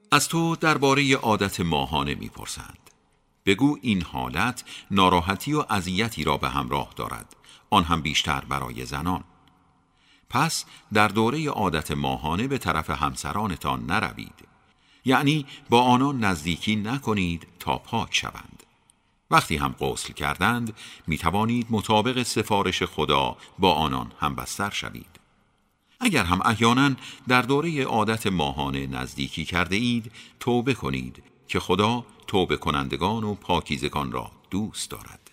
از تو درباره عادت ماهانه می‌پرسند. بگو این حالت ناراحتی و اذیتی را به همراه دارد، آن هم بیشتر برای زنان. پس در دوره عادت ماهانه به طرف همسرانتان نروید، یعنی با آنان نزدیکی نکنید تا پاک شوند. وقتی هم غسل کردند می توانید مطابق سفارش خدا با آنان همبستر شوید. اگر هم احیانا در دوره عادت ماهانه نزدیکی کرده اید، توبه کنید که خدا توبه کنندگان و پاکیزگان را دوست دارد.